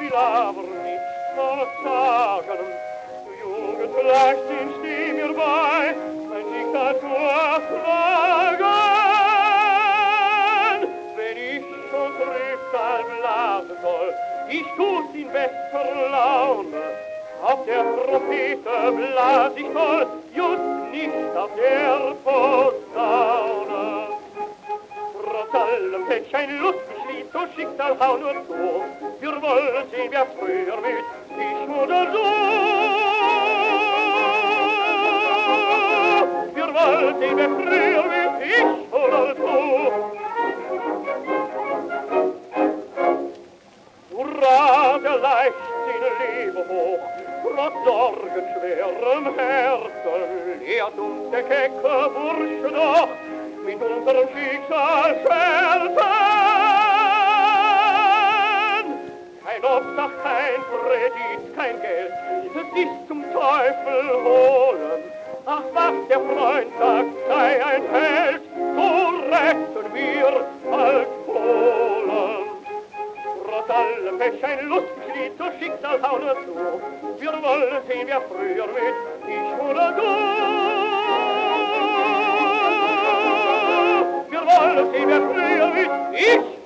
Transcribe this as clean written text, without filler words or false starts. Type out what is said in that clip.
will aber nicht verzagen. Du Jugend, Leichtsinn, steh mir bei, mein Diktatur fragen. Wenn ich schon Trübsal blasen soll, ich tu's in bester Laune. Auf der Trompete blas ich voll, just nicht auf der Posaune. Trotz allem Pech ein lustig Lied, so Schicksal hau nur zu. Wir wollen sehen, wer früher mit, ich oder du. Wir wollen sehen, wer früher mit, ich oder du. Hurra, der Leichtsinn lebe hoch, trotz Sorgen schwerem Herzen, lehrt uns der kecke Bursche doch, mit unserem Schicksal schwärzen. Kein Obdach, kein Kredit, kein Geld, es ist zum Teufel holen. Ach, was der Freund sagt, sei ein Held, so retten wir als Polen. Trotz allem Pech ein lustiges Lied, so Schicksal hau nur zu. Wir wollen sehen, wer früher mit, ich oder du. Wir wollen sehen, wer früher mit, ich